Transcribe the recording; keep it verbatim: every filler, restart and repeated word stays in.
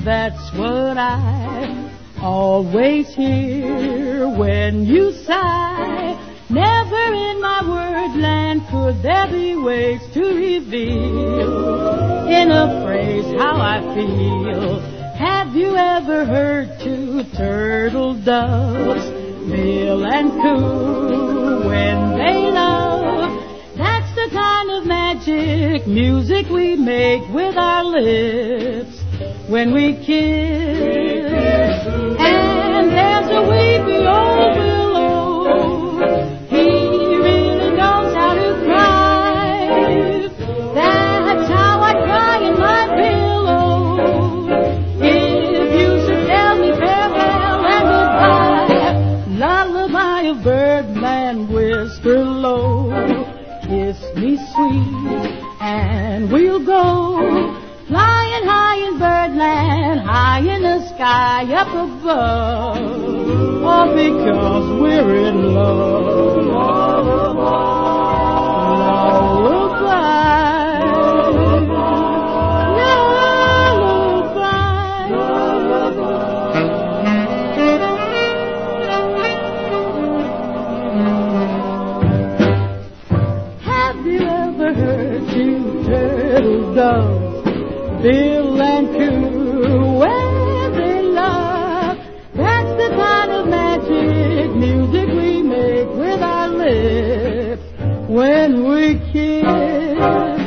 and that's what I always hear when you sigh. Never in my word land could there be ways to reveal in a phrase how I feel. Have you ever heard two turtle doves, bill and coo, when they love? That's the kind of magic music we make with our lips when we kiss. And there's a weepy old willow, he really knows how to cry. That's how I cry in my pillow, if you should tell me farewell and goodbye. Lullaby of Birdman, whisper low, kiss me sweet, and we'll go flying high in Birdland, high in the sky up above, all because we're in love. Lullaby, have you ever heard two turtle doves, bill and coo, where they love? That's the kind of magic music we make with our lips when we kiss.